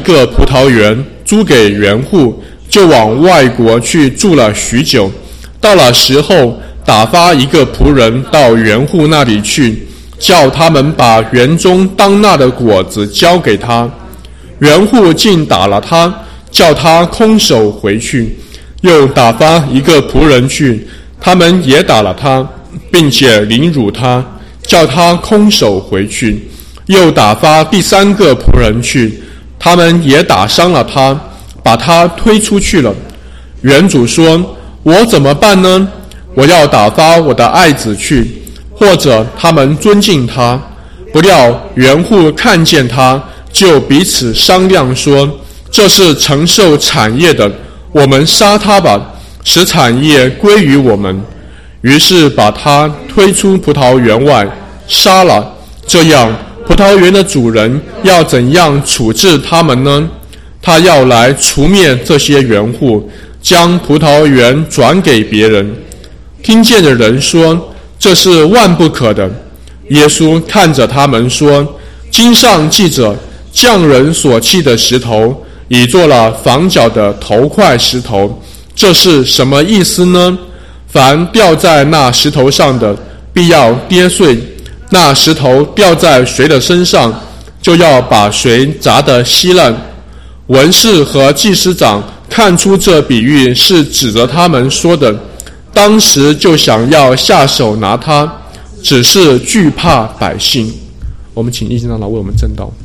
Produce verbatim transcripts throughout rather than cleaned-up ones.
个葡萄园租给园户，就往外国去住了许久。到了时候，打发一个仆人到园户那里去，叫他们把园中当纳的果子交给他。园户竟打了他，叫他空手回去。又打发一个仆人去，他们也打了他，并且凌辱他，叫他空手回去。又打发第三个仆人去，他们也打伤了他，把他推出去了。园主说：我怎么办呢？我要打发我的爱子去，或者他们尊敬他。不料园户看见他，就彼此商量说：这是承受产业的，我们杀他吧，使产业归于我们。于是把他推出葡萄园外，杀了。这样，葡萄园的主人要怎样处置他们呢？他要来除灭这些园户，将葡萄园转给别人。听见的人说：这是万不可的。耶稣看着他们说：经上记着，匠人所砌的石头，已做了房角的头块石头。这是什么意思呢？凡掉在那石头上的，必要跌碎；那石头掉在谁的身上，就要把谁砸得稀烂。文士和祭司长看出这比喻是指着他们说的，当时就想要下手拿他，只是惧怕百姓。我们请义经长老为我们证道。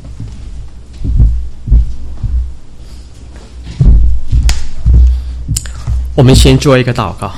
我们先做一个祷告。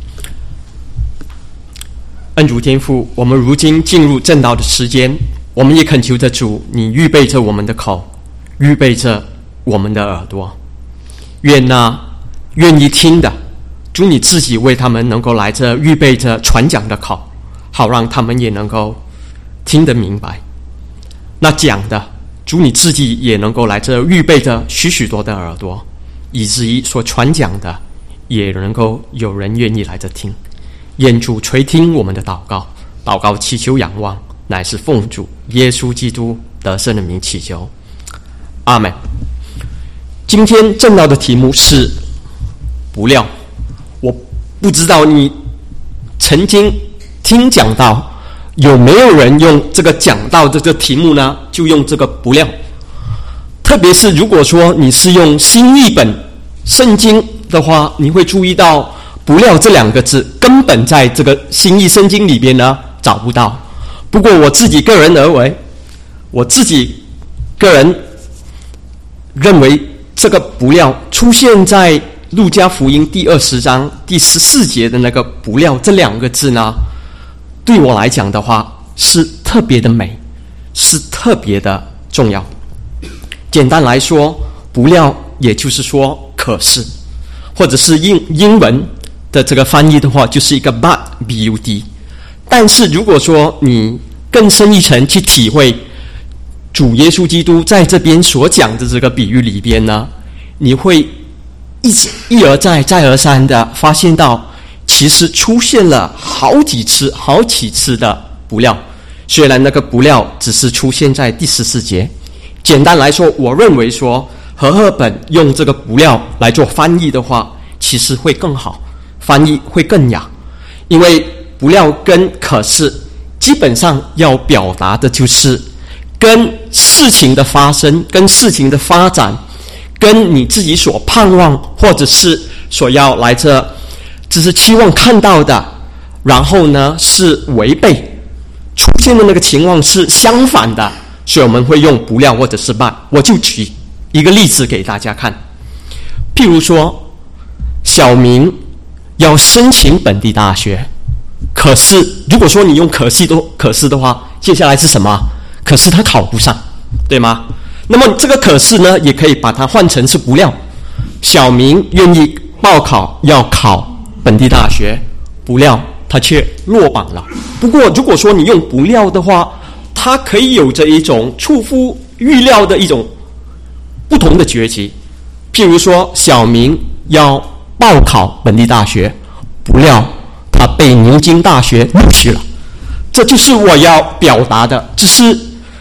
恩主天父，我们如今进入正道的时间，我们也恳求着主，你预备着我们的口，预备着我们的耳朵，愿那愿意听的主你自己为他们能够来这预备着传讲的口，好让他们也能够听得明白。那讲的主你自己也能够来这预备着许许多的耳朵，以至于所传讲的也能够有人愿意来这听。愿主垂听我们的祷告，祷告祈求仰望，乃是奉主耶稣基督得胜的名祈求，阿们。今天正道的题目是不料。我不知道你曾经听讲到有没有人用这个讲道的这个题目呢，就用这个不料。特别是如果说你是用新译本圣经的话，你会注意到不料这两个字根本在这个新译圣经里边呢找不到。不过我自己个人而为，我自己个人认为这个不料出现在路加福音第二十章第十四节的那个不料这两个字呢，对我来讲的话是特别的美，是特别的重要。简单来说，不料也就是说可是，或者是英英文的这个翻译的话，就是一个 but b u d。 但是如果说你更深一层去体会主耶稣基督在这边所讲的这个比喻里边呢，你会一直一而再再而三的发现到，其实出现了好几次好几次的不料。虽然那个不料只是出现在第十四节，简单来说，我认为说和合本用这个不料来做翻译的话，其实会更好，翻译会更雅。因为不料跟可是基本上要表达的就是跟事情的发生，跟事情的发展，跟你自己所盼望或者是所要来这只是期望看到的，然后呢是违背出现的那个情况是相反的，所以我们会用不料或者是but。我就举一个例子给大家看，譬如说小明要申请本地大学，可是如果说你用可是的可是的话，接下来是什么？可是他考不上，对吗？那么这个可是呢，也可以把它换成是不料。小明愿意报考要考本地大学，不料他却落榜了。不过如果说你用不料的话，它可以有着一种出乎预料的一种不同的结局。譬如说小明要报考本地大学，不料他被牛津大学录取了。这就是我要表达的，只是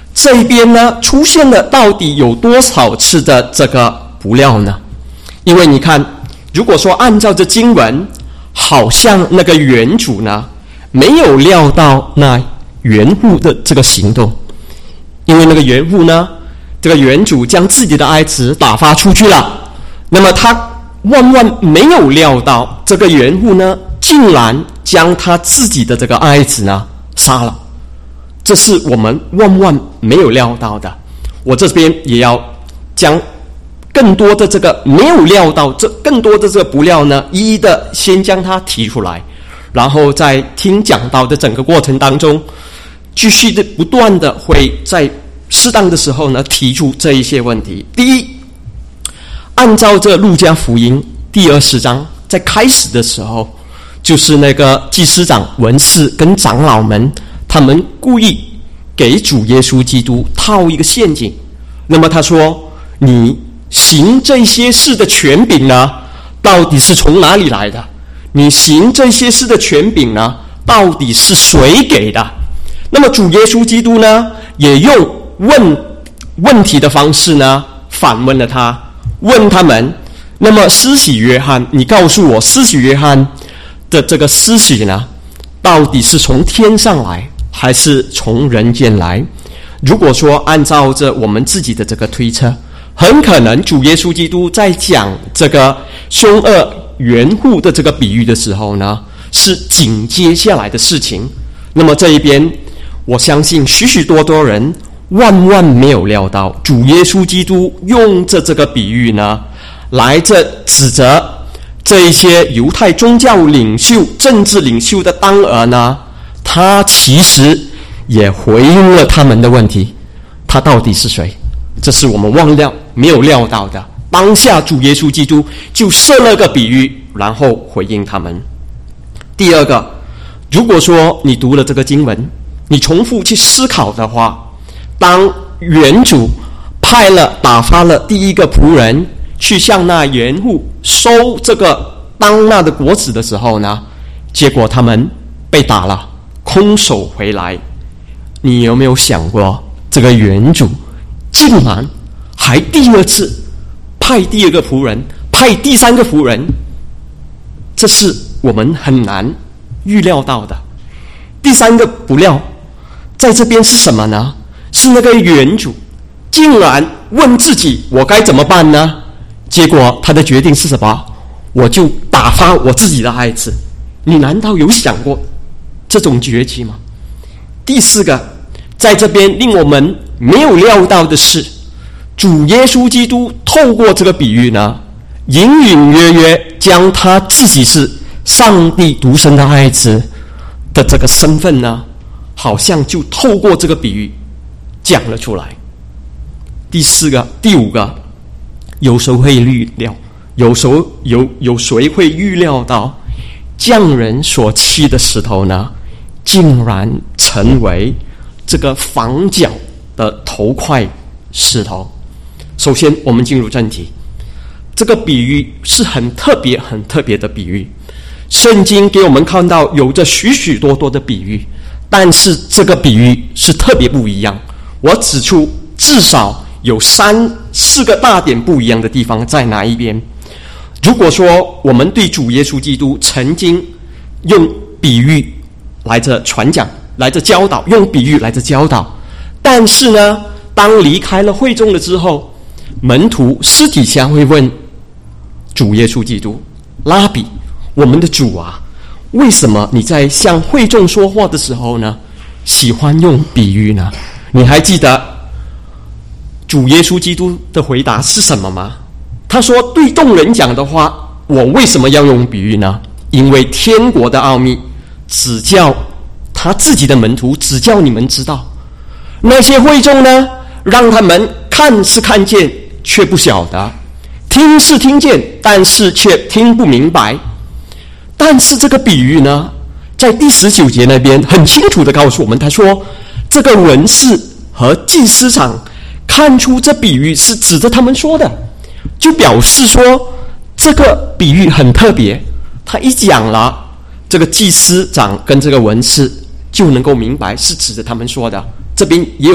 这一边呢出现了到底有多少次的这个不料呢？因为你看，如果说按照这经文，好像那个园主呢没有料到那园户的这个行动，因为那个园户呢，这个园主将自己的儿子打发出去了，那么他万万没有料到这个园户呢竟然将他自己的这个儿子呢杀了，这是我们万万没有料到的。我这边也要将更多的这个没有料到，这更多的这个不料呢，一一的先将它提出来，然后在听讲道的整个过程当中，继续的不断的会在适当的时候呢提出这一些问题。第一，按照这路加福音第二十章在开始的时候，就是那个祭司长、文士跟长老们，他们故意给主耶稣基督套一个陷阱。那么他说，你行这些事的权柄呢，到底是从哪里来的？你行这些事的权柄呢，到底是谁给的？那么主耶稣基督呢，也用问问题的方式呢，反问了他，问他们，那么施洗约翰，你告诉我，施洗约翰的这个施洗呢，到底是从天上来，还是从人间来？如果说按照着我们自己的这个推测，很可能主耶稣基督在讲这个凶恶园户的这个比喻的时候呢，是紧接下来的事情。那么这一边，我相信许许多多人万万没有料到，主耶稣基督用着这个比喻呢，来这指责这一些犹太宗教领袖、政治领袖的当儿呢，他其实也回应了他们的问题，他到底是谁？这是我们忘料没有料到的。当下主耶稣基督就设了个比喻，然后回应他们。第二个，如果说你读了这个经文，你重复去思考的话，当园主派了打发了第一个仆人去向那园户收这个当纳的果子的时候呢，结果他们被打了，空手回来。你有没有想过，这个园主竟然还第二次派第二个仆人，派第三个仆人，这是我们很难预料到的。第三个不料在这边是什么呢？是那个园主竟然问自己，我该怎么办呢？结果他的决定是什么？我就打发我自己的孩子。你难道有想过这种结局吗？第四个，在这边令我们没有料到的是，主耶稣基督透过这个比喻呢，隐隐约约将他自己是上帝独生的爱子的这个身份呢，好像就透过这个比喻讲了出来。第四个、第五个，有谁会预料？有时候有有谁会预料到，匠人所砌的石头呢，竟然成为这个房角的头块石头？首先，我们进入正题。这个比喻是很特别、很特别的比喻。圣经给我们看到有着许许多多的比喻，但是这个比喻是特别不一样。我指出至少有三四个大点不一样的地方在哪一边？如果说我们对主耶稣基督曾经用比喻来着传讲、来着教导，用比喻来着教导，但是呢，当离开了会众了之后，门徒私底下会问主耶稣基督：拉比，我们的主啊，为什么你在向会众说话的时候呢，喜欢用比喻呢？你还记得主耶稣基督的回答是什么吗？他说：对众人讲的话，我为什么要用比喻呢？因为天国的奥秘只叫他自己的门徒，只叫你们知道。那些会众呢，让他们看是看见，却不晓得；听是听见，但是却听不明白。但是这个比喻呢，在第十九节那边很清楚地告诉我们，他说这个文士和祭司长看出这比喻是指着他们说的，就表示说这个比喻很特别。他一讲了，这个祭司长跟这个文士就能够明白是指着他们说的。这边也有一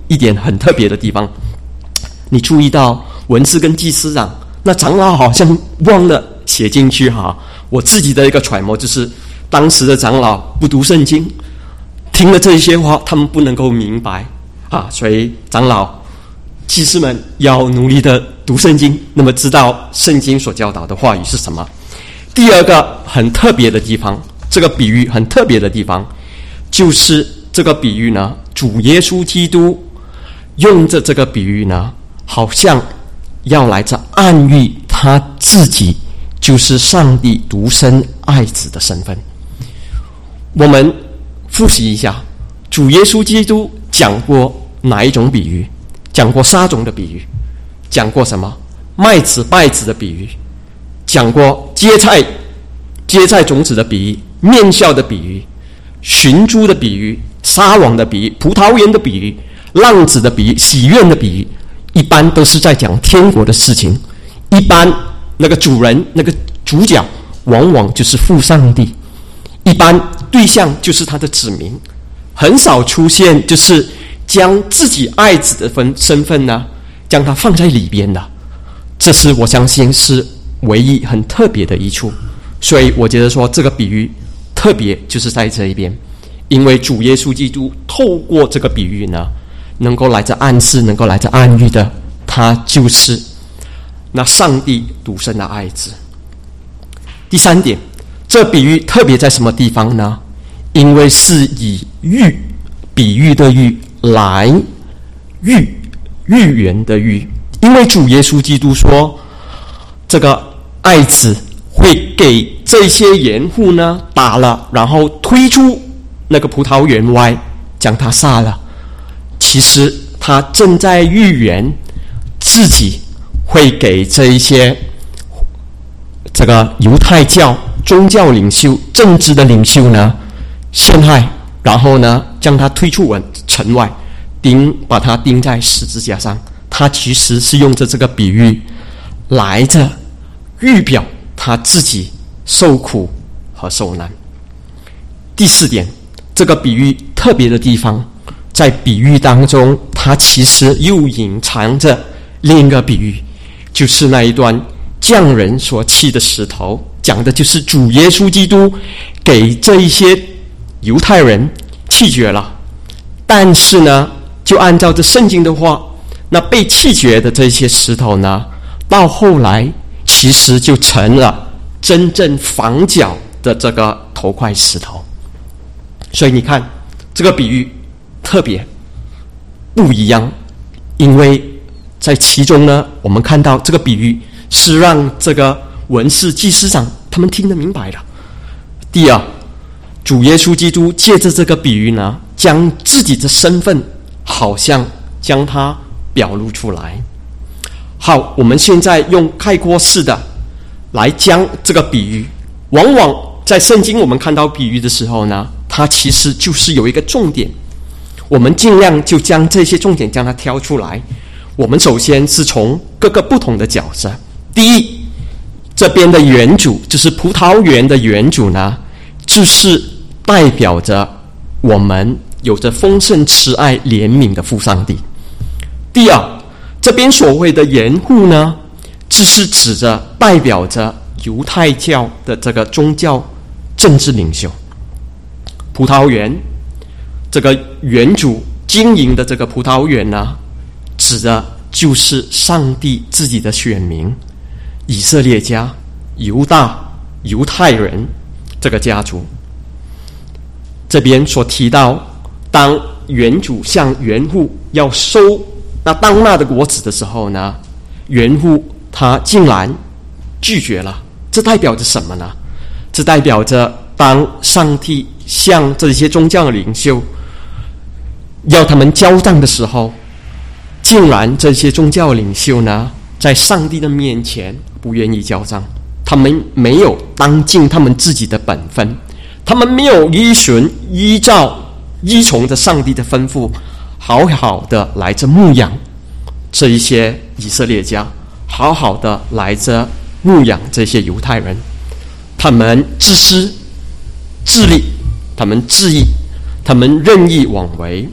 一点很特别的地方。你注意到文士跟祭司长，那长老好像忘了写进去哈。我自己的一个揣摩就是，当时的长老不读圣经，听了这些话，他们不能够明白啊，所以长老、祭司们要努力的读圣经，那么知道圣经所教导的话语是什么。第二个很特别的地方，这个比喻很特别的地方，就是这个比喻呢，主耶稣基督用着这个比喻呢，好像要来这暗喻他自己就是上帝独生爱子的身份。我们复习一下，主耶稣基督讲过哪一种比喻？讲过撒种的比喻，讲过什么？麦子稗子的比喻，讲过芥菜芥菜种子的比喻，面笑的比喻，寻猪的比喻，撒网的比喻，葡萄园的比喻，浪子的比喻，喜悦的比喻，一般都是在讲天国的事情。一般那个主人那个主角往往就是父上帝，一般对象就是他的子民，很少出现就是将自己爱子的分身份呢，将它放在里边的。这是我相信是唯一很特别的一处。所以我觉得说这个比喻特别就是在这一边，因为主耶稣基督透过这个比喻呢，能够来这暗示，能够来这暗喻的，他就是那上帝独生的爱子。第三点，这比喻特别在什么地方呢？因为是以喻，比喻的喻来喻，喻言的喻。因为主耶稣基督说，这个爱子会给这些盐户呢打了，然后推出那个葡萄园外，将他杀了。其实他正在预言自己会给这一些这个犹太教宗教领袖、政治的领袖呢陷害，然后呢将他推出城外，钉把他钉在十字架上。他其实是用着这个比喻来着预表他自己受苦和受难。第四点，这个比喻特别的地方，在比喻当中，它其实又隐藏着另一个比喻，就是那一段匠人所弃的石头，讲的就是主耶稣基督给这一些犹太人弃绝了，但是呢，就按照这圣经的话，那被弃绝的这些石头呢，到后来其实就成了真正房角的这个头块石头。所以你看这个比喻特别不一样，因为在其中呢，我们看到这个比喻是让这个文士祭司长他们听得明白的。第二，主耶稣基督借着这个比喻呢，将自己的身份好像将它表露出来。好，我们现在用概括式的来将这个比喻，往往在圣经我们看到比喻的时候呢，它其实就是有一个重点，我们尽量就将这些重点将它挑出来。我们首先是从各个不同的角色。第一，这边的园主就是葡萄园的园主呢，就是代表着我们有着丰盛慈爱怜悯的父上帝。第二，这边所谓的盐户呢，这是指着代表着犹太教的这个宗教政治领袖。葡萄园这个园主经营的这个葡萄园呢，指的就是上帝自己的选民以色列家、犹大犹太人这个家族。这边所提到，当园主向园户要收那当纳的果子的时候呢，园户他竟然拒绝了。这代表着什么呢？这代表着当上帝向这些宗教领袖要他们交账的时候，竟然这些宗教领袖呢，在上帝的面前不愿意交账，他们没有当尽他们自己的本分，他们没有依循依照依从着上帝的吩咐，好好的来着牧养这一些以色列家，好好的来着牧养这些犹太人。他们自私自利，他们自义，他们任意妄为，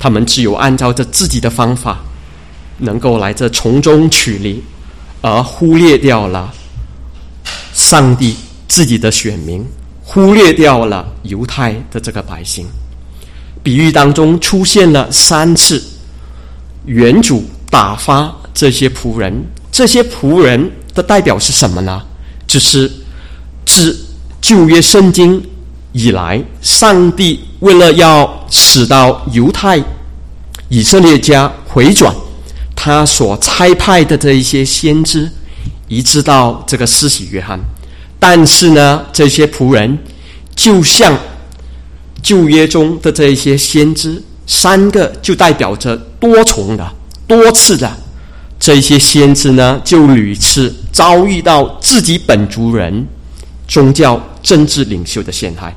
他们只有按照着自己的方法，能够来这从中取利，而忽略掉了上帝自己的选民，忽略掉了犹太的这个百姓。比喻当中出现了三次，原主打发这些仆人，这些仆人的代表是什么呢？就是自旧约圣经以来，上帝为了要使到犹太以色列家回转，他所差派的这一些先知，一直到这个施洗约翰。但是呢，这些仆人就像旧约中的这一些先知，三个就代表着多重的、多次的，这一些先知呢，就屡次遭遇到自己本族人宗教政治领袖的陷害。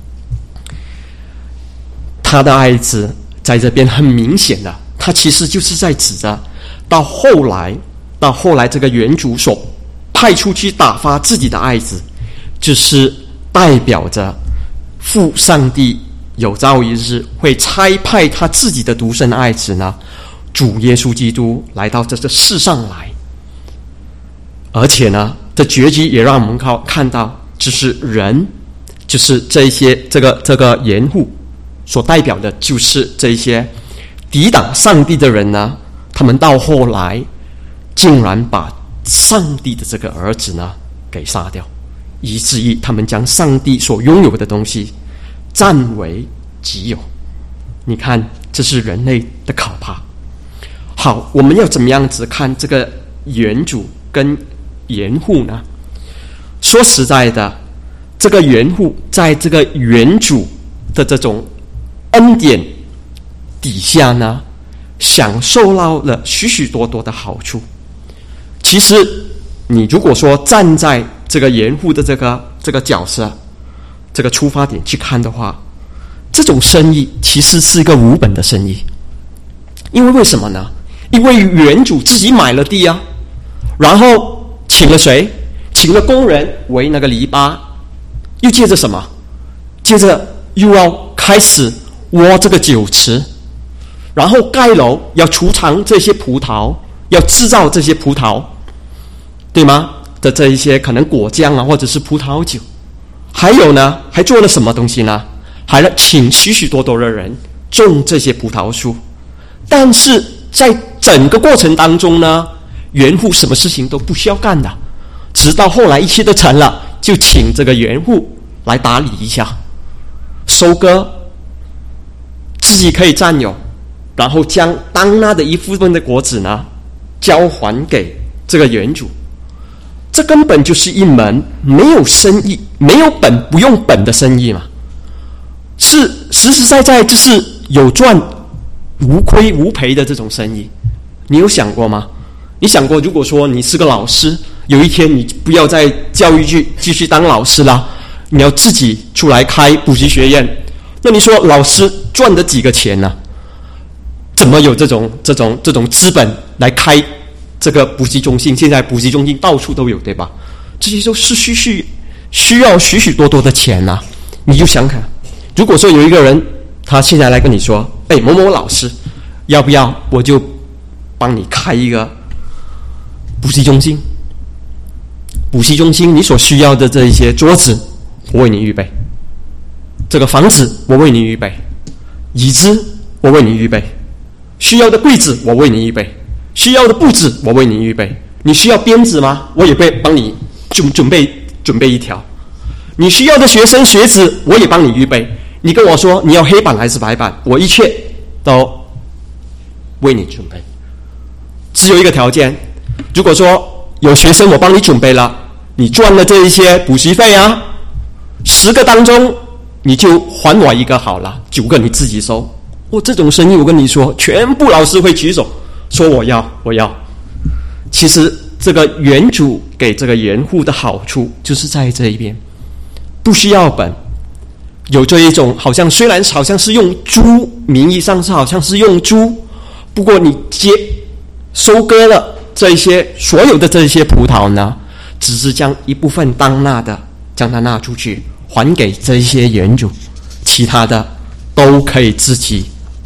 他的爱子在这边很明显的，他其实就是在指着到后来，到后来这个原主所派出去打发自己的爱子，就是代表着父上帝有朝一日会差派他自己的独生爱子呢，主耶稣基督来到这个世上来。而且呢，这结局也让我们看到，就是人，就是这一些这个这个严护所代表的，就是这一些抵挡上帝的人呢，他们到后来竟然把上帝的这个儿子呢给杀掉，以至于他们将上帝所拥有的东西占为己有。你看，这是人类的可怕。好，我们要怎么样子看这个原主跟原户呢？说实在的，这个原户在这个原主的这种恩典底下呢，享受到了许许多多的好处。其实你如果说站在这个原户的这个这个角色、这个出发点去看的话，这种生意其实是一个无本的生意。因为为什么呢？因为原主自己买了地啊，然后请了谁？请了工人围那个篱笆，又接着什么？接着又要开始挖这个酒池，然后盖楼，要储藏这些葡萄，要制造这些葡萄，对吗？的这一些可能果酱啊，或者是葡萄酒。还有呢，还做了什么东西呢？还请许许多多的人种这些葡萄树。但是在整个过程当中呢，原户什么事情都不需要干的，直到后来一切都成了，就请这个原户来打理一下，收割，自己可以占有，然后将当纳的一部分的果子呢交还给这个原主。这根本就是一门没有生意、没有本不用本的生意嘛，是实实在在就是有赚无亏无赔的这种生意。你有想过吗？你想过，如果说你是个老师，有一天你不要在教育局继续当老师了，你要自己出来开补习学院，那你说老师赚的几个钱呢？怎么有这种这种这种资本来开这个补习中心？现在补习中心到处都有，对吧？这些都是需需需要许许多多的钱呐、啊。你就想看，如果说有一个人他现在来跟你说，哎，某某老师，要不要我就帮你开一个补习中心？补习中心你所需要的这一些桌子我为你预备，这个房子我为你预备，椅子我为你预备，需要的柜子我为你预备，需要的布置我为你预备。你需要鞭子吗？我也会帮你准准备准备一条。你需要的学生学子我也帮你预备。你跟我说你要黑板还是白板，我一切都为你准备。只有一个条件，如果说有学生我帮你准备了，你赚了这一些补习费啊，十个当中你就还我一个好了，九个你自己收。我这种生意我跟你说，全部老师会举手说我要我要。其实这个原主给这个原户的好处就是在这一边，不需要本，有这一种好像虽然好像是用租，名义上是好像是用租，不过你接收割了这一些所有的这一些葡萄呢，只是将一部分当纳的将它纳出去还给这一些原主，其他的都可以自己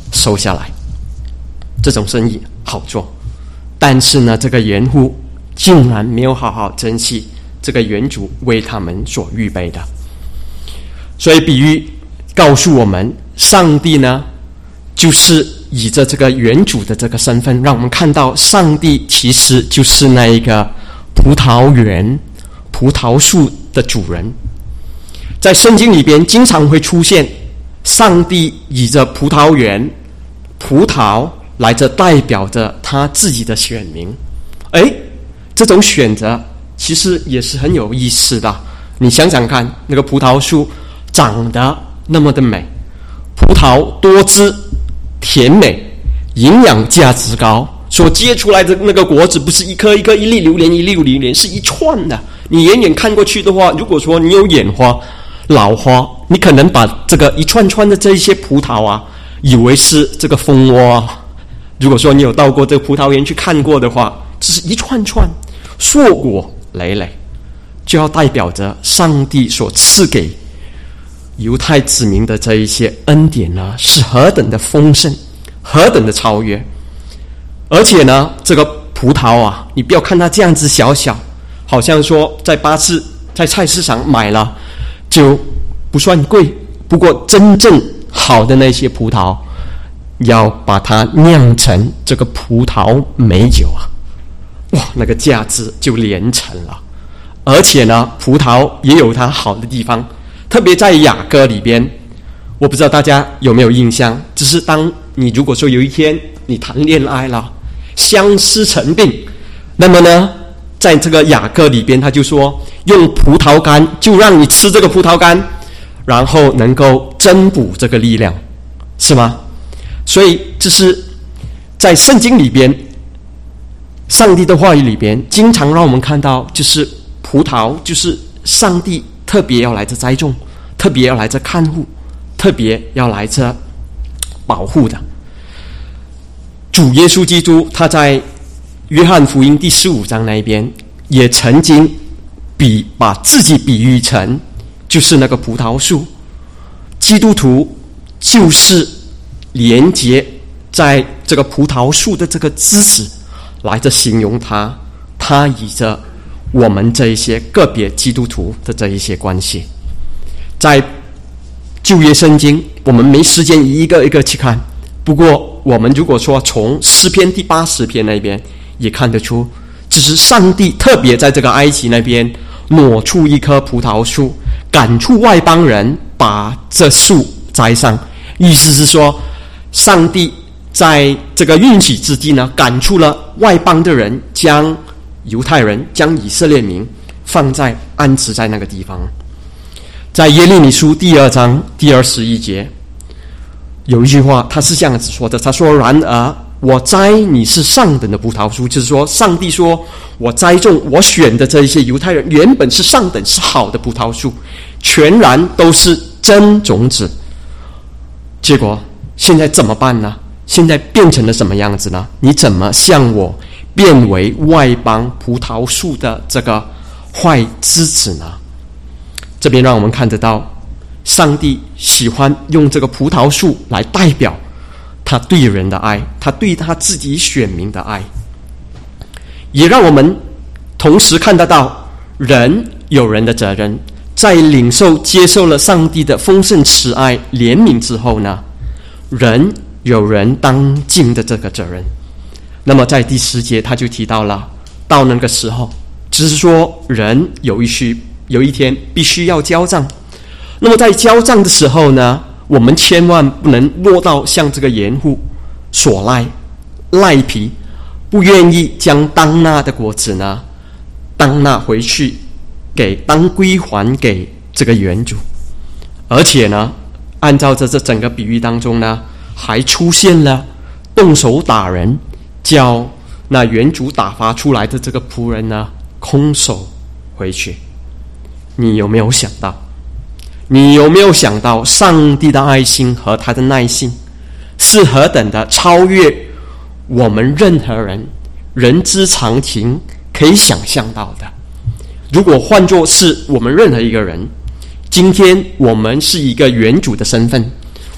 收下来，这种生意好做。但是呢，这个园户竟然没有好好珍惜这个园主为他们所预备的。所以比喻告诉我们，上帝呢就是以着这个园主的这个身份，让我们看到上帝其实就是那一个葡萄园、葡萄树的主人。在圣经里边经常会出现上帝以着葡萄园、葡萄来着代表着他自己的选民。诶，这种选择其实也是很有意思的。你想想看，那个葡萄树长得那么的美，葡萄多汁、甜美、营养价值高，所结出来的那个果子不是一颗一颗、一粒榴莲一粒榴莲，是一串的。你远远看过去的话，如果说你有眼花、老花，你可能把这个一串串的这一些葡萄啊，以为是这个蜂窝啊。如果说你有到过这个葡萄园去看过的话，这是一串串硕果累累，就要代表着上帝所赐给犹太子民的这一些恩典呢，是何等的丰盛，何等的超越。而且呢，这个葡萄啊，你不要看它这样子小小，好像说在巴士在菜市场买了就不算贵，不过真正好的那些葡萄要把它酿成这个葡萄美酒啊，哇，那个价值就连城了。而且呢，葡萄也有它好的地方，特别在雅歌里边，我不知道大家有没有印象，只是当你如果说有一天你谈恋爱了，相思成病，那么呢，在这个雅歌里边他就说用葡萄干，就让你吃这个葡萄干，然后能够增补这个力量，是吗？所以这是在圣经里边，上帝的话语里边经常让我们看到，就是葡萄就是上帝特别要来这栽种，特别要来这看护，特别要来这保护的。主耶稣基督他在约翰福音第十五章那一边也曾经比把自己比喻成就是那个葡萄树，基督徒就是连接在这个葡萄树的这个枝子来着形容他，他以着我们这一些个别基督徒的这一些关系。在旧约圣经我们没时间一个一个去看，不过我们如果说从诗篇第八十篇那边也看得出，只是上帝特别在这个埃及那边挪出一棵葡萄树，赶出外邦人，把这树栽上。意思是说，上帝在这个应许之地呢，赶出了外邦的人，将犹太人、将以色列民放在安置在那个地方。在耶利米书第二章第二十一节有一句话，他是这样子说的，他说：然而我栽你是上等的葡萄树，就是说上帝说我栽种我选的这一些犹太人原本是上等是好的葡萄树，全然都是真种子。结果现在怎么办呢？现在变成了什么样子呢？你怎么向我变为外邦葡萄树的这个坏枝子呢？这边让我们看得到，上帝喜欢用这个葡萄树来代表他对人的爱，他对他自己选民的爱，也让我们同时看得到人有人的责任。在领受接受了上帝的丰盛慈爱怜悯之后呢，人有人当尽的这个责任。那么在第十节他就提到了，到那个时候只是说人有一需有一天必须要交账。那么在交账的时候呢，我们千万不能落到像这个盐户所赖赖皮，不愿意将当纳的果子呢当纳回去给当归还给这个园主。而且呢，按照着这整个比喻当中呢，还出现了动手打人，叫那园主打发出来的这个仆人呢空手回去。你有没有想到你有没有想到上帝的爱心和他的耐心是何等的超越我们任何人人之常情可以想象到的？如果换作是我们任何一个人，今天我们是一个园主的身份，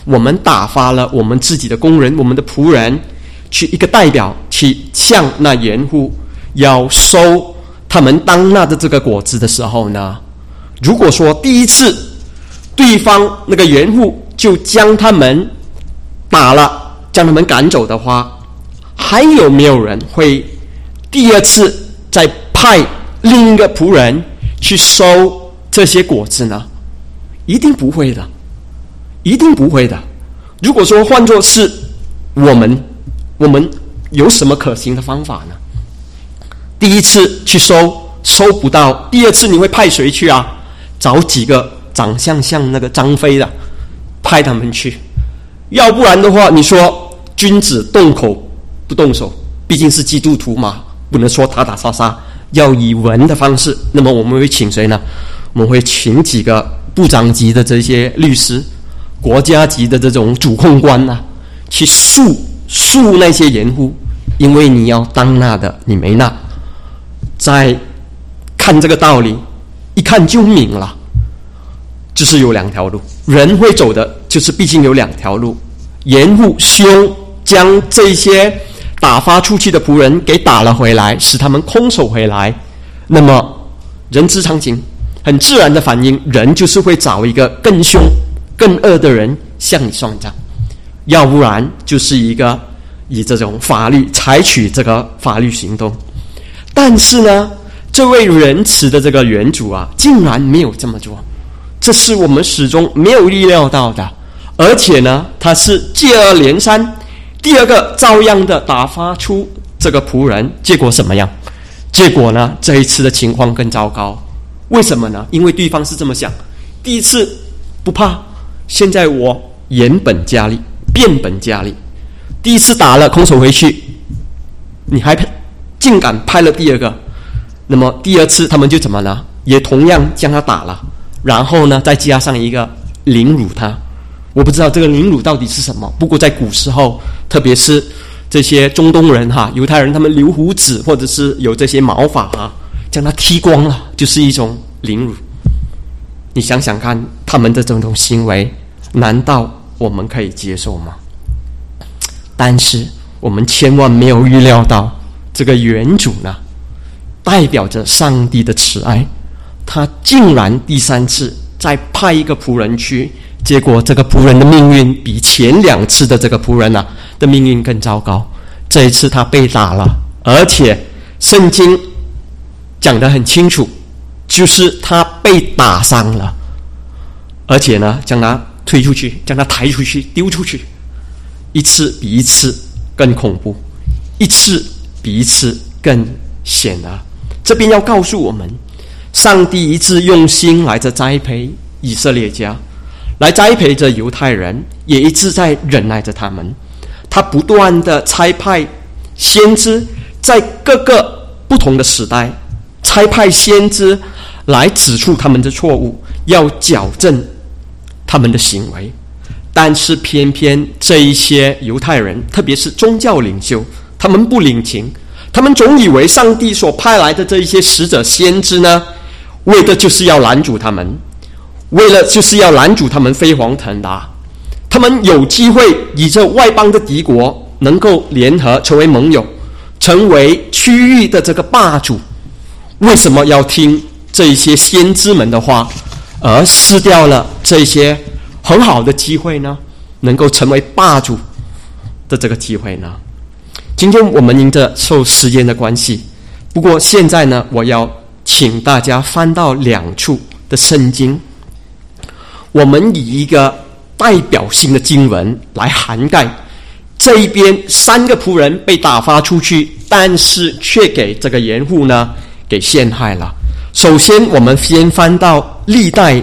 我们打发了我们自己的工人，我们的仆人，去一个代表去向那园户要收他们当纳的这个果子的时候呢，如果说第一次对方那个园户就将他们打了，将他们赶走的话，还有没有人会第二次再派另一个仆人去收这些果子呢？一定不会的，一定不会的。如果说换作是我们，我们有什么可行的方法呢？第一次去收，收不到，第二次你会派谁去啊？找几个长相像那个张飞的，派他们去。要不然的话，你说君子动口不动手，毕竟是基督徒嘛，不能说打打杀杀，要以文的方式。那么我们会请谁呢？我们会请几个部长级的这些律师，国家级的这种主控官啊，去诉诉那些盐户，因为你要当纳的你没纳。再看这个道理，一看就明了，就是有两条路，人会走的就是毕竟有两条路。盐户凶将这些打发出去的仆人给打了回来，使他们空手回来，那么人之常情，很自然的反应，人就是会找一个更凶更恶的人向你算账，要不然就是一个以这种法律采取这个法律行动。但是呢，这位仁慈的这个园主啊，竟然没有这么做，这是我们始终没有预料到的。而且呢，他是接二连三，第二个照样的打发出这个仆人，结果什么样？结果呢，这一次的情况更糟糕。为什么呢？因为对方是这么想，第一次不怕，现在我严本加厉，变本加厉。第一次打了空手回去，你还竟敢派了第二个，那么第二次他们就怎么呢？也同样将他打了，然后呢再加上一个凌辱他。我不知道这个凌辱到底是什么，不过在古时候，特别是这些中东人哈，犹太人，他们留胡子或者是有这些毛发哈，将他剃光了，就是一种凌辱。你想想看，他们的这种行为，难道我们可以接受吗？但是我们千万没有预料到，这个园主呢，代表着上帝的慈爱，他竟然第三次再派一个仆人去，结果这个仆人的命运比前两次的这个仆人啊的命运更糟糕。这一次他被打了，而且圣经讲得很清楚，就是他被打伤了，而且呢将他推出去，将他抬出去，丢出去，一次比一次更恐怖，一次比一次更显了。这边要告诉我们，上帝一直用心来着栽培以色列家，来栽培着犹太人，也一直在忍耐着他们。他不断的差派先知，在各个不同的时代差派先知来指出他们的错误，要矫正他们的行为。但是偏偏这一些犹太人，特别是宗教领袖，他们不领情，他们总以为上帝所派来的这一些使者先知呢，为的就是要拦阻他们，为了就是要拦阻他们飞黄腾达，他们有机会以这外邦的敌国能够联合成为盟友，成为区域的这个霸主。为什么要听这一些先知们的话，而失掉了这些很好的机会呢？能够成为霸主的这个机会呢？今天我们因着受时间的关系，不过现在呢，我要请大家翻到两处的圣经，我们以一个代表性的经文来涵盖这一边三个仆人被打发出去，但是却给这个盐户呢给陷害了。首先我们先翻到历代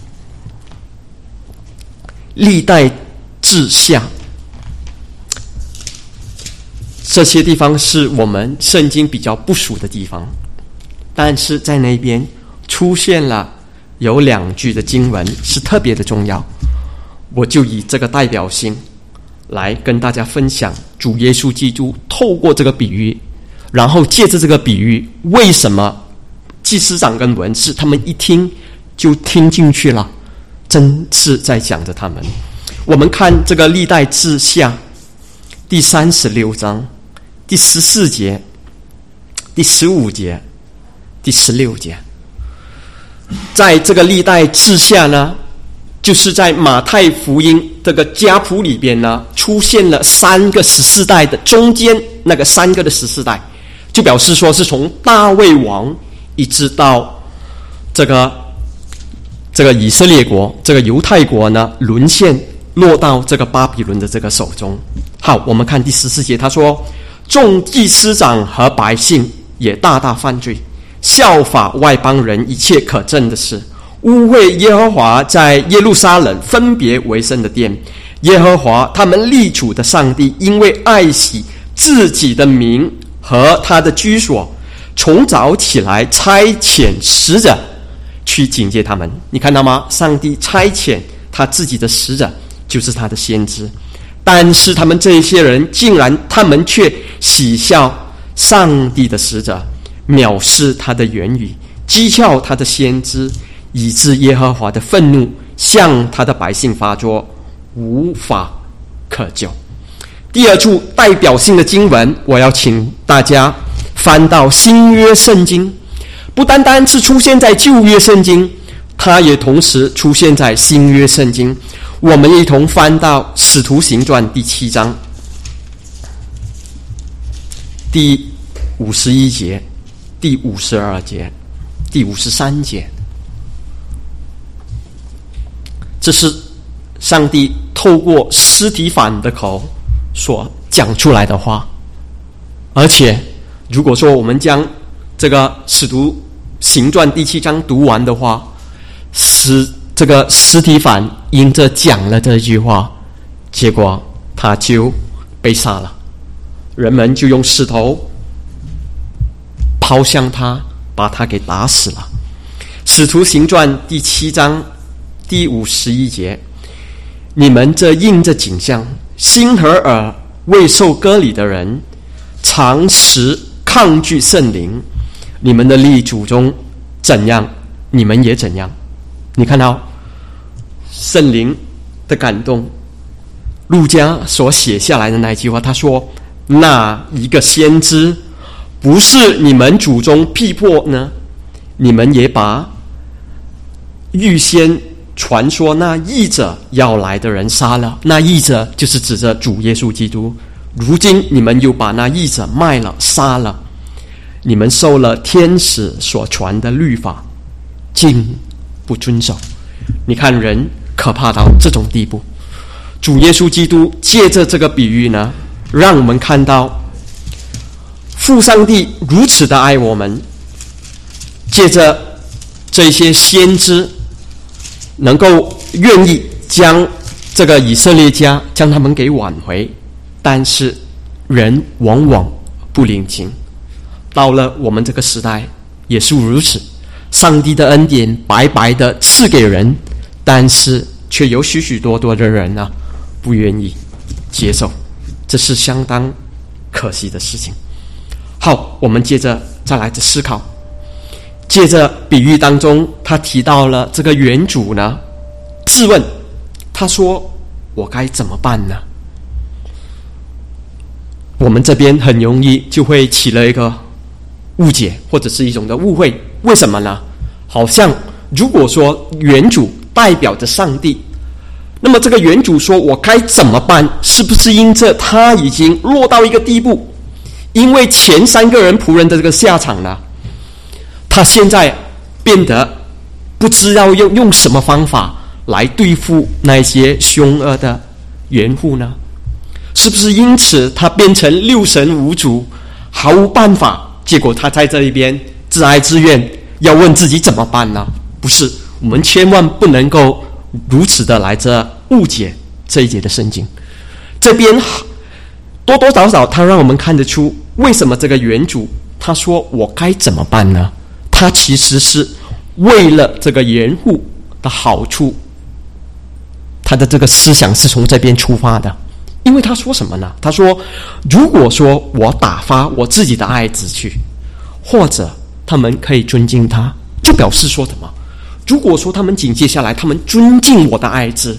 历代志下，这些地方是我们圣经比较不熟的地方，但是在那边出现了有两句的经文是特别的重要，我就以这个代表性来跟大家分享主耶稣基督透过这个比喻，然后借着这个比喻，为什么祭司长跟文士他们一听就听进去了，真是在讲着他们。 我们看这个历代志下第三十六章第十四节、第十五节、第十六节。在这个历代志下呢，就是在马太福音这个家谱里边呢，出现了三个十四代的中间那个三个的十四代，就表示说是从大卫王一直到这个这个以色列国，这个犹太国呢沦陷，落到这个巴比伦的这个手中。好，我们看第十四节，他说：众祭司长和百姓也大大犯罪，效法外邦人一切可憎的事，污秽耶和华在耶路撒冷分别为圣的殿。耶和华他们立主的上帝，因为爱惜自己的名和他的居所，从早起来差遣使者去警戒他们。你看到吗？上帝差遣他自己的使者，就是他的先知。但是他们这一些人竟然他们却喜笑上帝的使者，藐视他的言语，讥诮他的先知，以致耶和华的愤怒向他的百姓发作，无法可救。第二处代表性的经文，我要请大家翻到新约圣经，不单单是出现在旧约圣经，它也同时出现在新约圣经。我们一同翻到使徒行传第七章第五十一节、第五十二节、第五十三节。这是上帝透过司提反的口所讲出来的话。而且如果说我们将这个使徒行传第七章读完的话，使这个司提反因着讲了这句话，结果他就被杀了，人们就用石头抛向他，把他给打死了。使徒行传第七章第五十一节，你们这应着景象，心和耳未受割礼的人，常时抗拒圣灵，你们的立祖宗怎样，你们也怎样。你看到圣灵的感动，路加所写下来的那一句话，他说：那一个先知不是你们祖宗逼迫呢，你们也把预先传说那义者要来的人杀了。那义者就是指着主耶稣基督，如今你们又把那义者卖了杀了，你们受了天使所传的律法，竟不遵守。你看人可怕到这种地步。主耶稣基督借着这个比喻呢，让我们看到父上帝如此的爱我们，借着这些先知能够愿意将这个以色列家将他们给挽回，但是人往往不领情。到了我们这个时代也是如此，上帝的恩典白白的赐给人，但是却有许许多多的人啊不愿意接受，这是相当可惜的事情。好，我们接着再来思考，借着比喻当中，他提到了这个园主呢自问，他说我该怎么办呢？我们这边很容易就会起了一个误解，或者是一种的误会。为什么呢？好像如果说园主代表着上帝，那么这个园主说我该怎么办，是不是因着他已经落到一个地步，因为前三个人仆人的这个下场呢，他现在变得不知道用用什么方法来对付那些凶恶的园户呢？是不是因此他变成六神无主，毫无办法，结果他在这一边自哀自怨，要问自己怎么办呢？不是，我们千万不能够如此的来这误解这一节的圣经。这边多多少少他让我们看得出，为什么这个园主他说我该怎么办呢？他其实是为了这个园户的好处，他的这个思想是从这边出发的。因为他说什么呢？他说如果说我打发我自己的爱子去，或者他们可以尊敬他，就表示说什么？如果说他们警戒下来，他们尊敬我的爱子，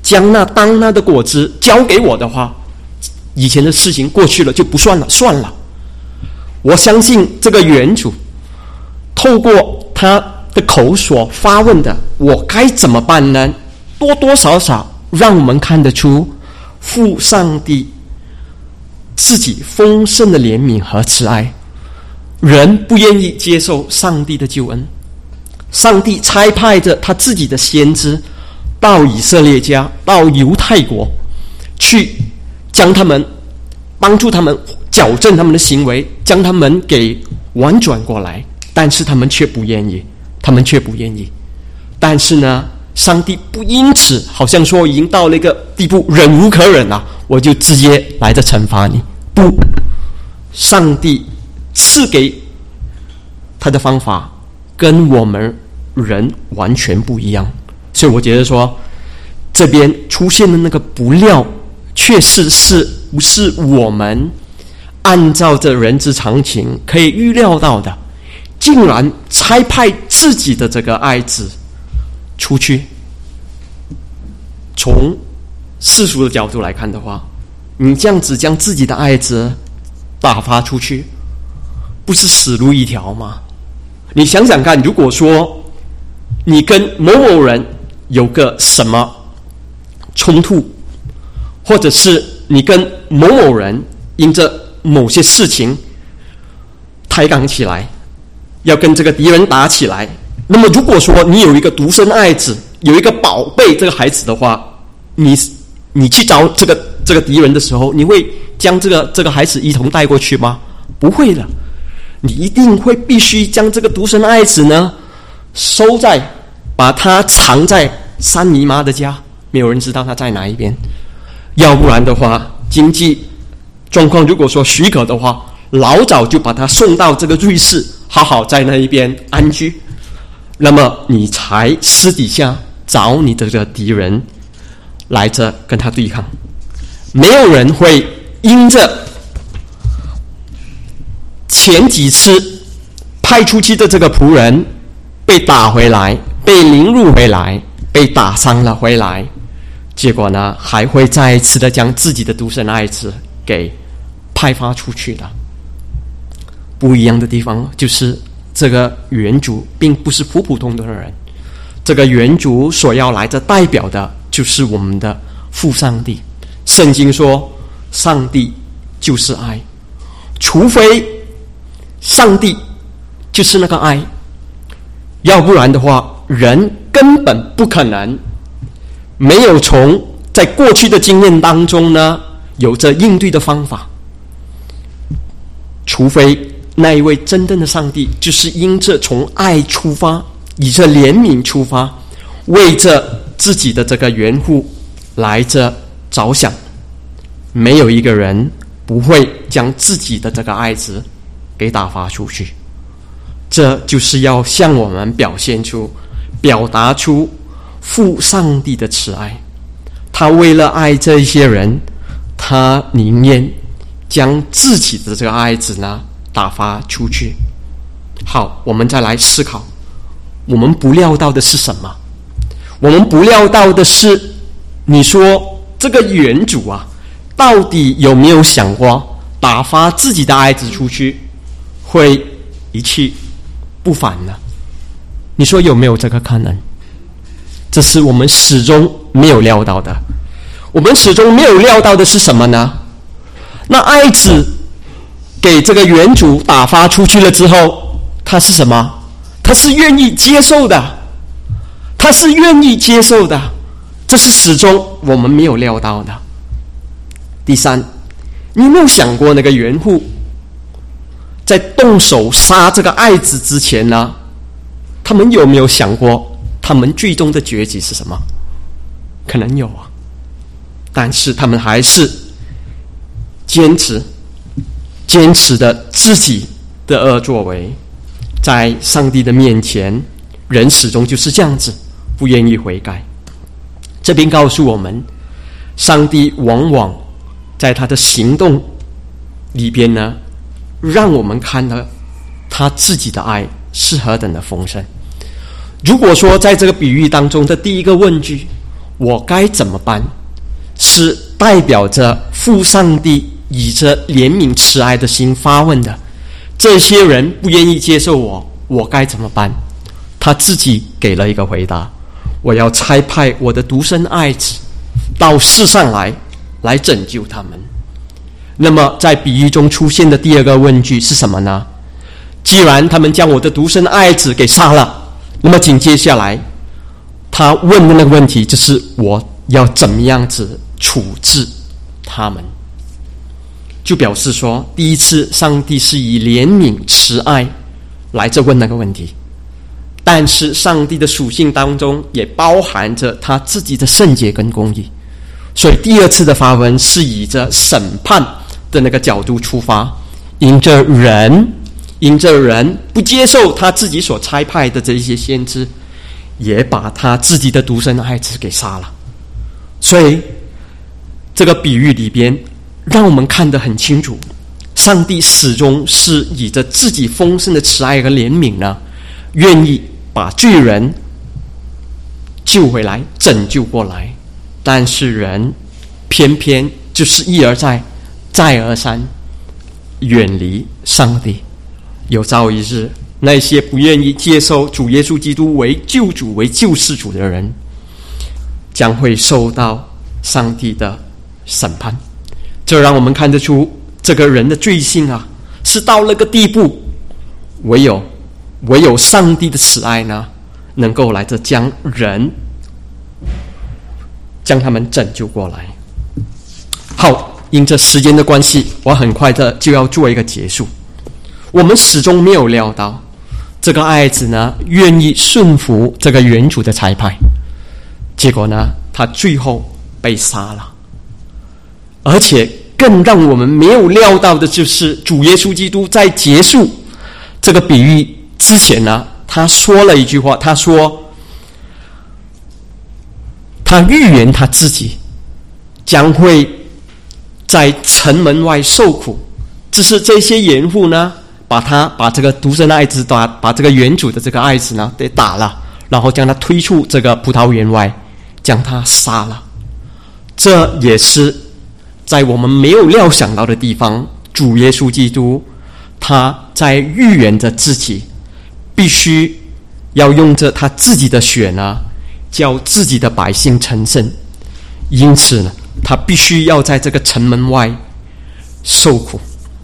将那当纳的果子交给我的话，以前的事情过去了就不算了，算了。我相信这个园主透过他的口所发问的，我该怎么办呢？多多少少让我们看得出父上帝自己丰盛的怜悯和慈爱。人不愿意接受上帝的救恩，上帝差派着他自己的先知到以色列家，到犹太国去将他们帮助他们矫正他们的行为，将他们给婉转过来，但是他们却不愿意，他们却不愿意。但是呢，上帝不因此好像说已经到了一个地步，忍无可忍了，我就直接来着惩罚你。不，上帝赐给他的方法跟我们人完全不一样。所以我觉得说，这边出现的那个不料，确实是不是我们按照着人之常情可以预料到的，竟然差派自己的这个爱子出去。从世俗的角度来看的话，你这样子将自己的爱子打发出去，不是死路一条吗？你想想看，如果说你跟某某人有个什么冲突，或者是你跟某某人因着某些事情抬杠起来，要跟这个敌人打起来，那么如果说你有一个独生爱子，有一个宝贝这个孩子的话，你你去找这个这个敌人的时候，你会将这个这个孩子一同带过去吗？不会的，你一定会必须将这个独生爱子呢收在，把他藏在三姨妈的家，没有人知道他在哪一边。要不然的话，经济状况如果说许可的话，老早就把他送到这个瑞士，好好在那一边安居。那么你才私底下找你的这个敌人来着跟他对抗。没有人会因着前几次派出去的这个仆人被打回来，被凌辱回来，被打伤了回来，结果呢还会再一次的将自己的独生爱子给派发出去的。不一样的地方就是这个园主并不是普普通通的人，这个园主所要来的代表的就是我们的父上帝。圣经说上帝就是爱，除非上帝就是那个爱，要不然的话人根本不可能没有从在过去的经验当中呢有着应对的方法，除非那一位真正的上帝就是因着从爱出发，以着怜悯出发，为着自己的这个缘故来着着想，没有一个人不会将自己的这个爱子给打发出去。这就是要向我们表现出表达出父上帝的慈爱，他为了爱这一些人，他宁愿将自己的这个爱子呢打发出去。好，我们再来思考，我们不料到的是什么？我们不料到的是，你说这个园主啊，到底有没有想过打发自己的爱子出去会一去不返呢？你说有没有这个可能？这是我们始终没有料到的。我们始终没有料到的是什么呢？那爱子给这个园主打发出去了之后，他是什么？他是愿意接受的，他是愿意接受的，这是始终我们没有料到的。第三，你有没有想过那个园户在动手杀这个爱子之前呢，他们有没有想过他们最终的结局是什么？可能有啊，但是他们还是坚持坚持的自己的恶作为，在上帝的面前，人始终就是这样子，不愿意悔改。这边告诉我们，上帝往往在他的行动里边呢，让我们看到他自己的爱是何等的丰盛。如果说在这个比喻当中的第一个问句， 我该怎么办？是代表着父上帝以着怜悯慈爱的心发问的。这些人不愿意接受我，我该怎么办？他自己给了一个回答：我要差派我的独生爱子到世上来，来拯救他们。那么在比喻中出现的第二个问句是什么呢？既然他们将我的独生爱子给杀了，那么紧接下来他问的那个问题就是我要怎么样子处置他们，就表示说第一次上帝是以怜悯慈爱来这问那个问题，但是上帝的属性当中也包含着他自己的圣洁跟公义，所以第二次的发问是以着审判的那个角度出发，因着人因着人不接受他自己所差派的这一些先知，也把他自己的独生爱子给杀了。所以这个比喻里边让我们看得很清楚，上帝始终是以着自己丰盛的慈爱和怜悯呢，愿意把罪人救回来，拯救过来，但是人偏偏就是一而再再而三远离上帝。有朝一日，那些不愿意接受主耶稣基督为救主为救世主的人，将会受到上帝的审判。这让我们看得出这个人的罪性啊，是到了个地步，唯有唯有上帝的慈爱呢，能够来着将人将他们拯救过来。好，因着时间的关系，我很快的就要做一个结束。我们始终没有料到这个爱子呢愿意顺服这个原主的差派，结果呢他最后被杀了。而且更让我们没有料到的就是主耶稣基督在结束这个比喻之前呢，他说了一句话，他说他预言他自己将会在城门外受苦，只是这些严户呢把他把这个独生的爱子打把这个原主的这个爱子呢给打了，然后将他推出这个葡萄园外，将他杀了。这也是在我们没有料想到的地方，主耶稣基督他在预言着自己必须要用着他自己的血呢叫自己的百姓成圣，因此呢他必须要在这个城门外受苦。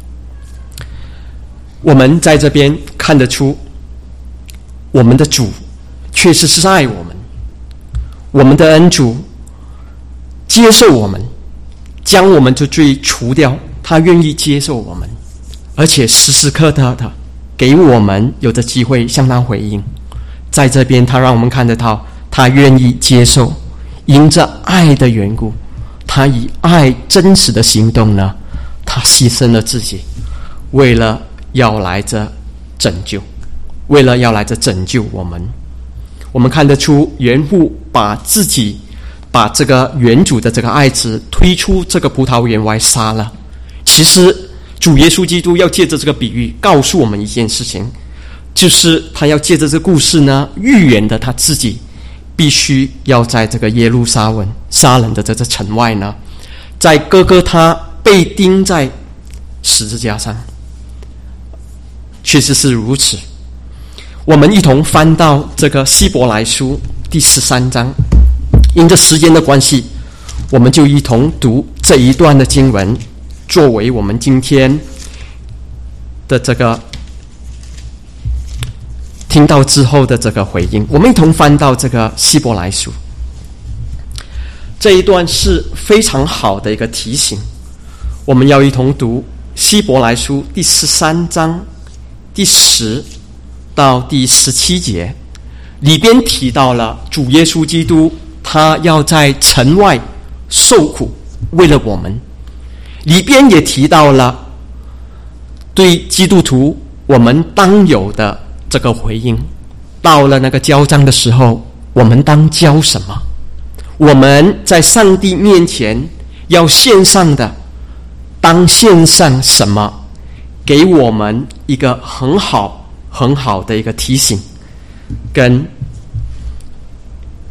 我们在这边看得出，我们的主确实是爱我们，我们的恩主接受我们，将我们的罪除掉，他愿意接受我们，而且时时刻刻的给我们有着机会向他回应。在这边他让我们看得到，他愿意接受，因着爱的缘故，他以爱真实的行动呢，他牺牲了自己，为了要来着拯救，为了要来着拯救我们。我们看得出原父把自己把这个原主的这个爱子推出这个葡萄园外杀了。其实主耶稣基督要借着这个比喻告诉我们一件事情，就是他要借着这个故事呢预言的他自己必须要在这个耶路撒冷撒冷的这个城外呢，在哥哥他被钉在十字架上。确实是如此。我们一同翻到这个希伯来书第十三章，因着时间的关系，我们就一同读这一段的经文，作为我们今天的这个听到之后的这个回应。我们一同翻到这个希伯来书，这一段是非常好的一个提醒。我们要一同读希伯来书第十三章第十到第十七节，里边提到了主耶稣基督他要在城外受苦，为了我们。里边也提到了对基督徒我们当有的这个回应。到了那个交账的时候，我们当交什么？我们在上帝面前要献上的，当献上什么？给我们一个很好很好的一个提醒跟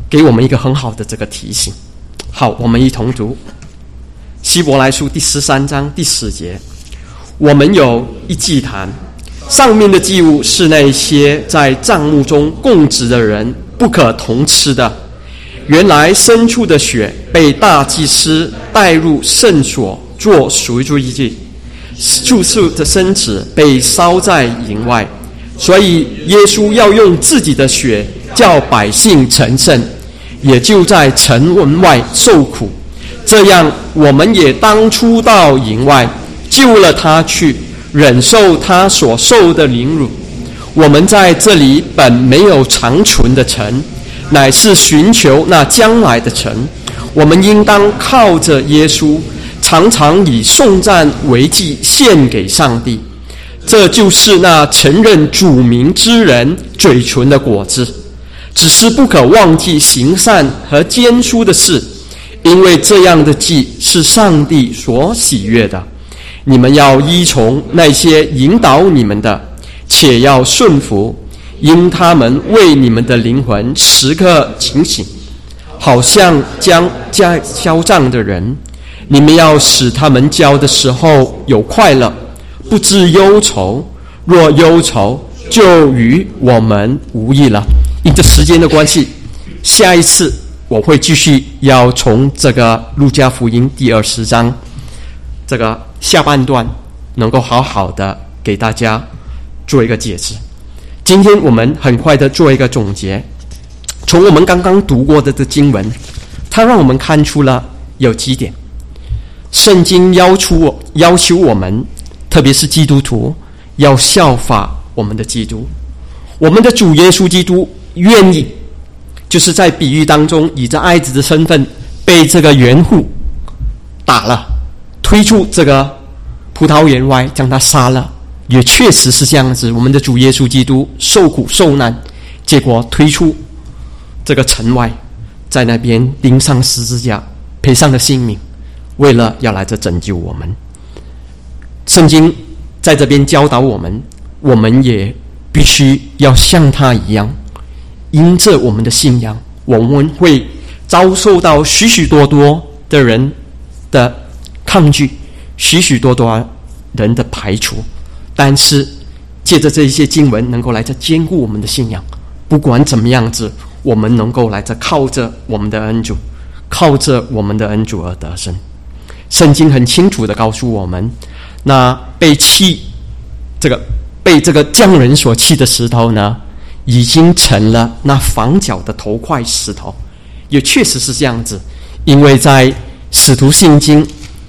给我们一个很好的这个提醒。好，我们一同读希伯来书第十三章第十节。我们有一祭坛，上面的祭物是那些在帐幕中供职的人不可同吃的。原来牲畜的血被大祭司带入圣所做赎罪祭，畜畜的身子被烧在营外，所以耶稣要用自己的血叫百姓成圣，也就在城门外受苦。这样我们也当出到营外，救了他去，忍受他所受的凌辱。我们在这里本没有长存的城，乃是寻求那将来的城。我们应当靠着耶稣，常常以颂赞为祭献给上帝。这就是那承认主名之人嘴唇的果子。只是不可忘记行善和坚书的事，因为这样的祭是上帝所喜悦的。你们要依从那些引导你们的，且要顺服，因他们为你们的灵魂时刻警醒，好像将加交账的人。你们要使他们交的时候有快乐，不致忧愁。若忧愁，就与我们无益了。因着时间的关系，下一次我会继续要从这个路加福音第二十章这个下半段能够好好的给大家做一个解释。今天我们很快的做一个总结，从我们刚刚读过的这经文，它让我们看出了有几点。圣经要求要求我们，特别是基督徒，要效法我们的基督。我们的主耶稣基督愿意就是在比喻当中以着爱子的身份被这个园户打了，推出这个葡萄园外，将他杀了。也确实是这样子，我们的主耶稣基督受苦受难，结果推出这个城外，在那边钉上十字架，赔上了性命，为了要来这拯救我们。圣经在这边教导我们，我们也必须要像他一样，因着我们的信仰，我们会遭受到许许多多的人的抗拒，许许多多人的排除，但是借着这一些经文能够来这坚固我们的信仰。不管怎么样子，我们能够来这靠着我们的恩主，靠着我们的恩主而得胜。圣经很清楚的告诉我们，那被弃这个被这个匠人所弃的石头呢，已经成了那房角的头块石头。也确实是这样子，因为在使徒信经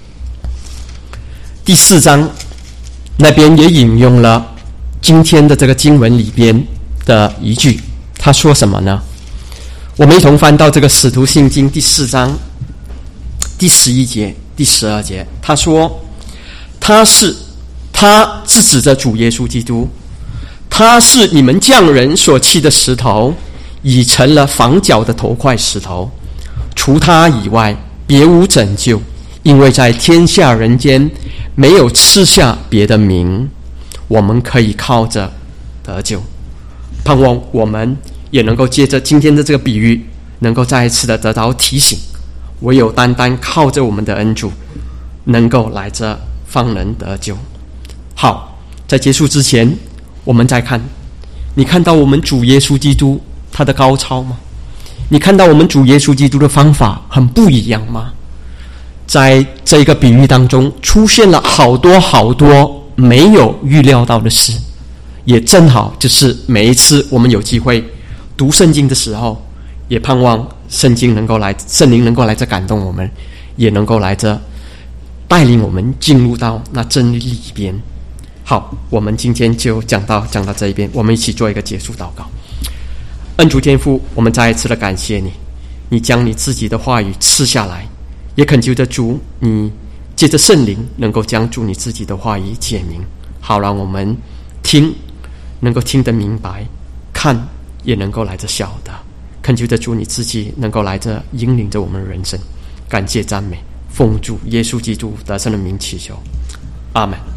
第四章那边也引用了今天的这个经文里边的一句，他说什么呢？我们一同翻到这个使徒信经第四章第十一节第十二节，他说他是他是指着主耶稣基督，他是你们匠人所弃的石头，已成了房角的头块石头。除他以外，别无拯救，因为在天下人间没有赐下别的名，我们可以靠着得救。盼望我们也能够借着今天的这个比喻，能够再一次的得到提醒，唯有单单靠着我们的恩主，能够来这方能得救。好，在结束之前，我们再看，你看到我们主耶稣基督他的高超吗？你看到我们主耶稣基督的方法很不一样吗？在这个比喻当中，出现了好多好多没有预料到的事，也正好就是每一次我们有机会读圣经的时候，也盼望圣经能够来，圣灵能够来这感动我们，也能够来这带领我们进入到那真理里边。好，我们今天就讲到讲到这一边，我们一起做一个结束祷告。恩主天父，我们再一次的感谢你，你将你自己的话语赐下来，也恳求着主，你借着圣灵能够将主你自己的话语解明，好让我们听能够听得明白，看也能够来着晓得。恳求着主你自己能够来着引领着我们的人生。感谢赞美，奉主耶稣基督得胜的名祈求，阿们。